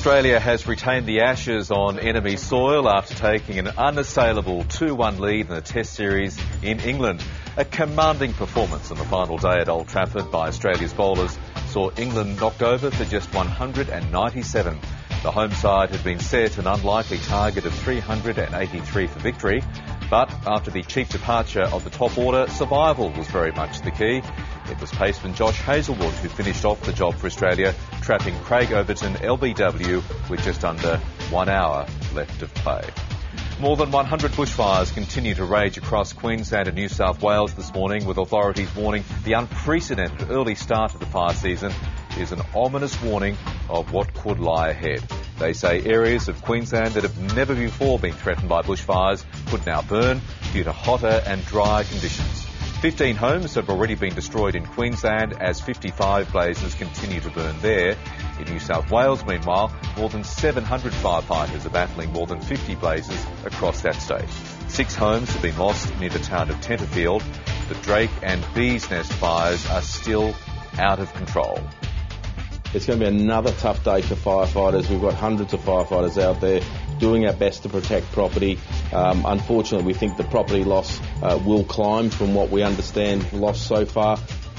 Australia has retained the Ashes on enemy soil after taking an unassailable 2-1 lead in the Test series in England. A commanding performance on the final day at Old Trafford by Australia's bowlers saw England knocked over for just 197. The home side had been set an unlikely target of 383 for victory, but after the cheap departure of the top order, survival was very much the key. It was paceman Josh Hazlewood who finished off the job for Australia, trapping Craig Overton LBW with just under 1 hour left of play. More than 100 bushfires continue to rage across Queensland and New South Wales this morning, with authorities warning the unprecedented early start of the fire season is an ominous warning of what could lie ahead. They say areas of Queensland that have never before been threatened by bushfires could now burn due to hotter and drier conditions. 15 homes have already been destroyed in Queensland as 55 blazes continue to burn there. In New South Wales, meanwhile, more than 700 firefighters are battling more than 50 blazes across that state. 6 homes have been lost near the town of Tenterfield. The Drake and Bees Nest fires are still out of control. It's going to be another tough day for firefighters. We've got hundreds of firefighters out there doing our best to protect property. Unfortunately, we think the property loss will climb from what we understand lost so far.